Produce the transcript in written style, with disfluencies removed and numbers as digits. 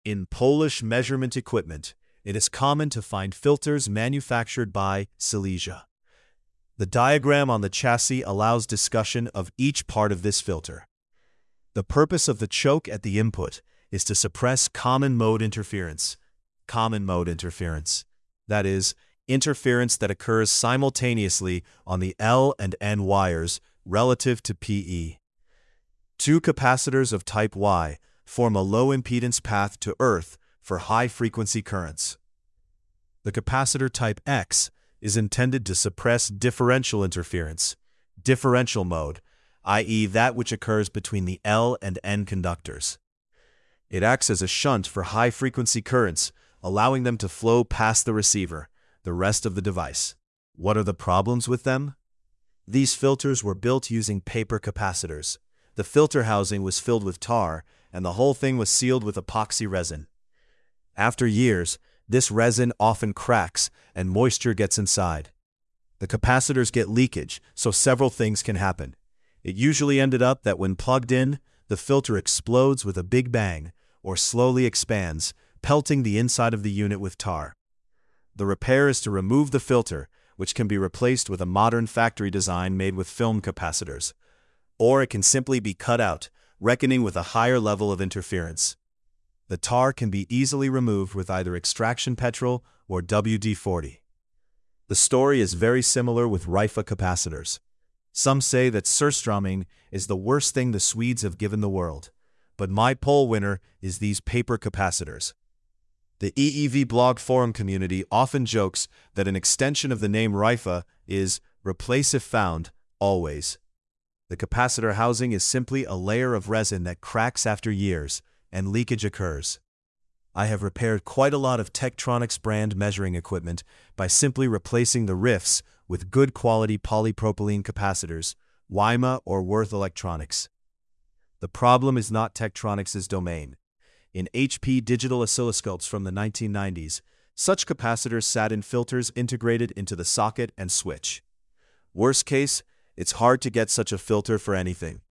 In Polish measurement equipment, it is common to find filters manufactured by Silesia. The diagram on the chassis allows discussion of each part of this filter. The purpose of the choke at the input is to suppress common mode interference. Common mode interference. That is, interference that occurs simultaneously on the L and N wires relative to PE. Two capacitors of type Y form a low-impedance path to earth for high-frequency currents. The capacitor type X is intended to suppress differential interference, differential mode, i.e. that which occurs between the L and N conductors. It acts as a shunt for high-frequency currents, allowing them to flow past the receiver, the rest of the device. What are the problems with them? These filters were built using paper capacitors. The filter housing was filled with tar, and the whole thing was sealed with epoxy resin. After years, this resin often cracks and moisture gets inside. The capacitors get leakage, so several things can happen. It usually ended up that when plugged in, the filter explodes with a big bang, or slowly expands, pelting the inside of the unit with tar. The repair is to remove the filter, which can be replaced with a modern factory design made with film capacitors. Or it can simply be cut out, reckoning with a higher level of interference. The tar can be easily removed with either extraction petrol or WD-40. The story is very similar with Rifa capacitors. Some say that surströmming is the worst thing the Swedes have given the world, but my poll winner is these paper capacitors. The EEV blog forum community often jokes that an extension of the name Rifa is replace if found, always. The capacitor housing is simply a layer of resin that cracks after years, and leakage occurs. I have repaired quite a lot of Tektronix brand measuring equipment by simply replacing the rifts with good quality polypropylene capacitors, Wyma or Worth Electronics. The problem is not Tektronix's domain. In HP digital oscilloscopes from the 1990s, such capacitors sat in filters integrated into the socket and switch. Worst case, it's hard to get such a filter for anything.